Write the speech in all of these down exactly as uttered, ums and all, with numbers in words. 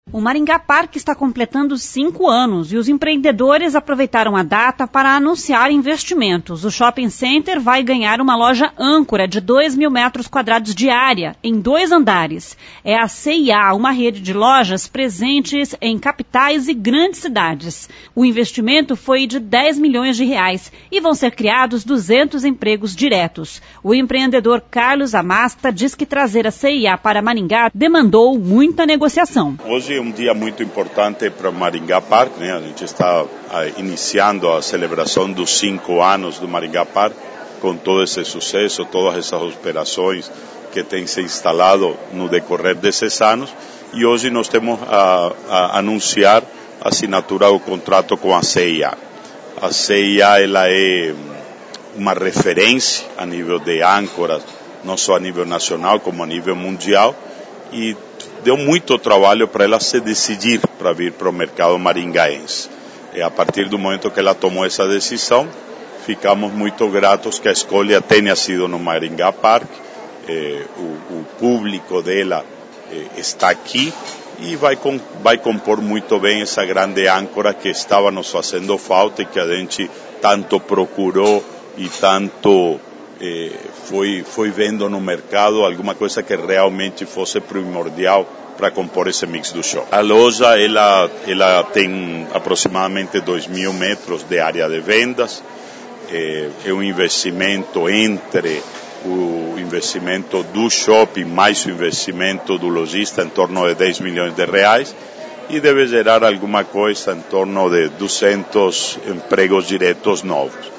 O Maringá Park está completando cinco anos e os empreendedores aproveitaram a data para anunciar investimentos. O shopping center vai ganhar uma loja âncora de dois mil metros quadrados de área, em dois andares. É a C e A, uma rede de lojas presentes em capitais e grandes cidades. O investimento foi de dez milhões de reais e vão ser criados duzentos empregos diretos. O empreendedor Carlos Amasta diz que trazer a C e A para Maringá demandou muita negociação. Hoje é um dia muito importante para Maringá Park, né? A gente está ah, iniciando a celebração dos cinco anos do Maringá Park, com todo esse sucesso, todas essas operações que têm se instalado no decorrer desses anos, e hoje nós temos a, a anunciar a assinatura do contrato com a C e A. A C e A ela é uma referência a nível de âncoras, não só a nível nacional como a nível mundial, e deu muito trabalho para ela se decidir para vir para o mercado maringaense. E a partir do momento que ela tomou essa decisão, ficamos muito gratos que a escolha tenha sido no Maringá Park. Eh, o, o público dela eh, está aqui e vai, com, vai compor muito bem essa grande âncora que estava nos fazendo falta e que a gente tanto procurou e tanto Eh, foi, foi vendo no mercado alguma coisa que realmente fosse primordial para compor esse mix do show. A loja ela, ela tem aproximadamente dois mil metros de área de vendas, eh, é um investimento entre o investimento do shopping mais o investimento do lojista em torno de dez milhões de reais e deve gerar alguma coisa em torno de duzentos empregos diretos novos.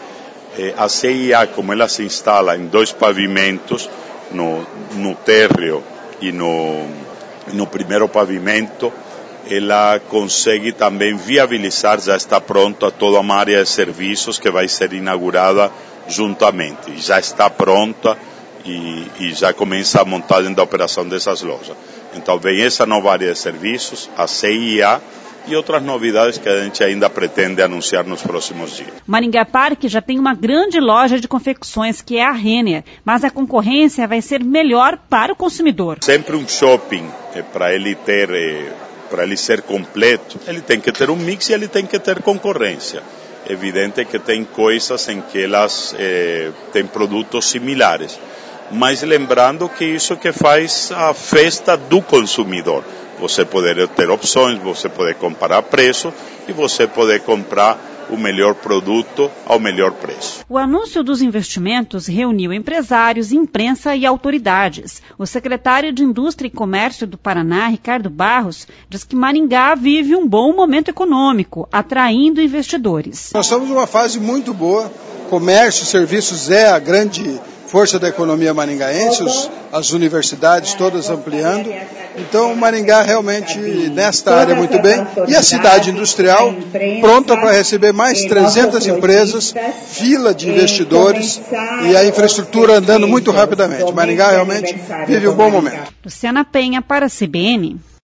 A C e A, como ela se instala em dois pavimentos, no, no térreo e no, no primeiro pavimento, ela consegue também viabilizar, já está pronta toda uma área de serviços que vai ser inaugurada juntamente. Já está pronta e, e já começa a montagem da operação dessas lojas. Então vem essa nova área de serviços, a C e A, e outras novidades que a gente ainda pretende anunciar nos próximos dias. Maringá Park já tem uma grande loja de confecções, que é a Renner, mas a concorrência vai ser melhor para o consumidor. Sempre um shopping, é, para ele ter, é, para ele ser completo, ele tem que ter um mix e ele tem que ter concorrência. É evidente que tem coisas em que elas é, têm produtos similares, mas lembrando que isso que faz a festa do consumidor. Você poder ter opções, você poder comparar preço e você poder comprar o melhor produto ao melhor preço. O anúncio dos investimentos reuniu empresários, imprensa e autoridades. O secretário de Indústria e Comércio do Paraná, Ricardo Barros, diz que Maringá vive um bom momento econômico, atraindo investidores. Nós estamos numa fase muito boa. Comércio, serviços é a grande força da economia maringaense, os, as universidades todas ampliando. Então, Maringá realmente nesta área muito bem. E a cidade industrial pronta para receber mais trezentas empresas, fila de investidores e a infraestrutura andando muito rapidamente. Maringá realmente vive um bom momento. Luciana Penha para a C B N.